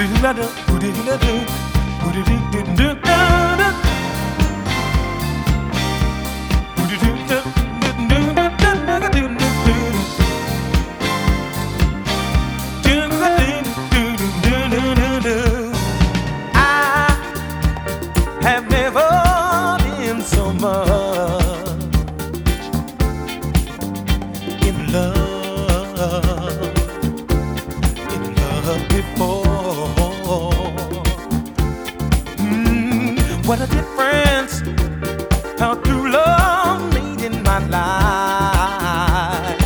have never been so much in love, before. What a difference how true love made in my life.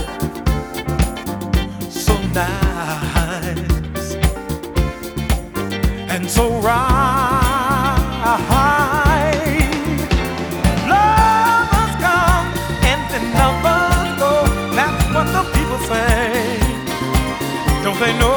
So nice and so right. Lovers come and then lovers go. That's what the people say. Don't they know?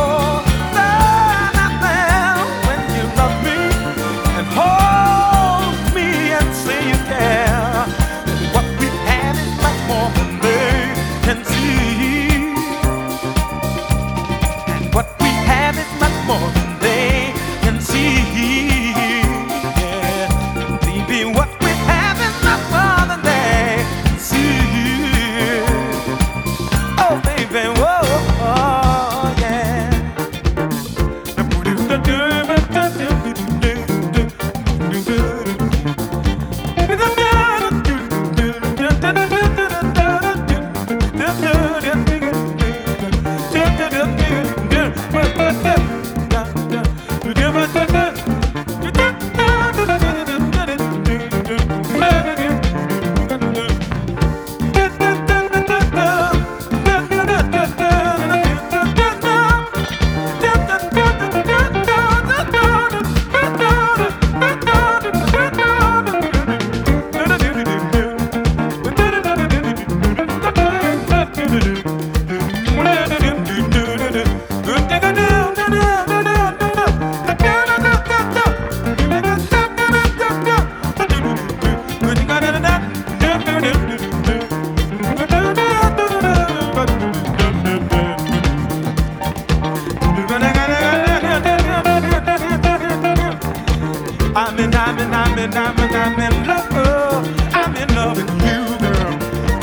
I'm in love. I'm in love with you, girl.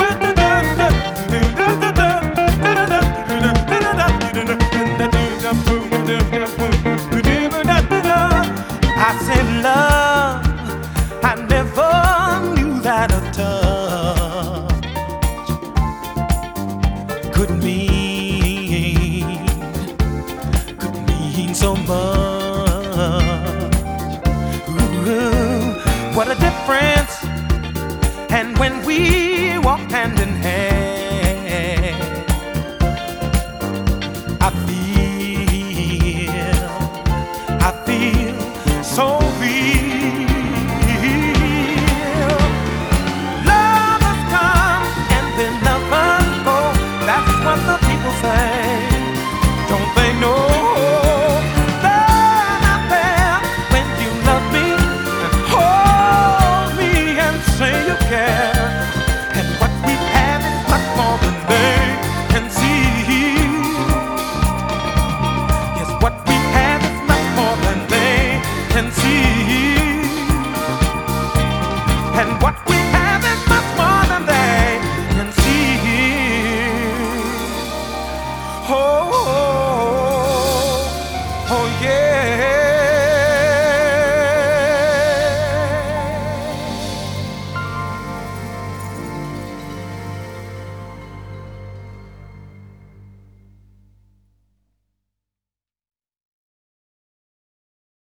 I said love, I never knew that a touch could mean so much. What a difference. And when we walk hand in hand,